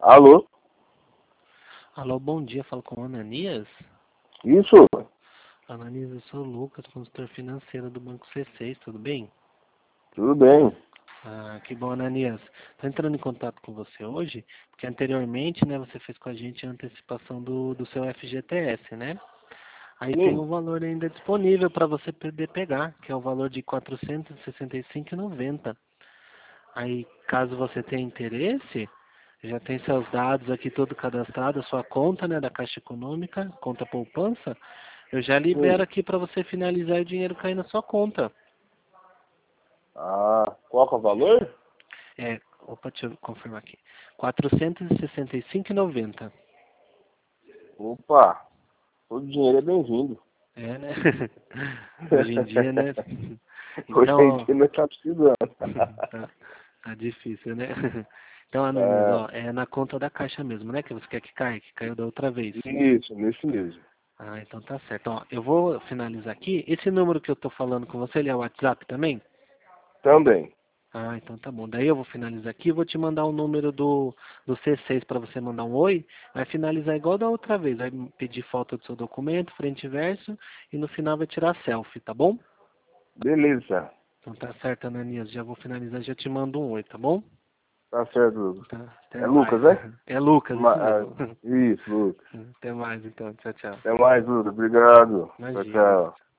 Alô? Alô, bom dia, falo com o Ananias. Isso? Ananias, eu sou o Lucas, consultor financeiro do Banco C6, tudo bem? Tudo bem. Ah, que bom, Ananias. Estou entrando em contato com você hoje, porque anteriormente, né, você fez com a gente a antecipação do seu FGTS, né? Aí tem Sim. um valor ainda disponível para você poder pegar, que é o valor de R$ 465,90. Aí, caso você tenha interesse, já tem seus dados aqui todo cadastrado, a sua conta, né, da Caixa Econômica, conta poupança, eu já libero Sim. aqui para você finalizar e o dinheiro cair na sua conta. Ah, qual que é o valor? Opa, deixa eu confirmar aqui. 465,90. Opa, todo dinheiro é bem-vindo. É, né? Hoje em dia, né? Hoje em Então, dia não está precisando. tá difícil, né? Então, Ananias, É, ó, é na conta da Caixa mesmo, né? Que você quer que caia, que caiu da outra vez. isso, nesse mesmo. Ah, então tá certo. Ó, eu vou finalizar aqui. Esse número que eu tô falando com você, ele é o WhatsApp também? Também. Ah, então tá bom. Daí eu vou finalizar aqui e vou te mandar o número do C6 para você mandar um oi. Vai finalizar igual da outra vez. Vai pedir foto do seu documento, frente e verso, e no final vai tirar selfie, tá bom? Beleza. Então tá certo, Ananias. Já vou finalizar e já te mando um oi, tá bom? Tá certo, Lucas. Tá, até É mais. Lucas, né? É Lucas, isso mesmo. Isso, Lucas. Até mais então. Tchau, tchau. Até mais, Lucas. Obrigado. Tchau, Imagina. tchau.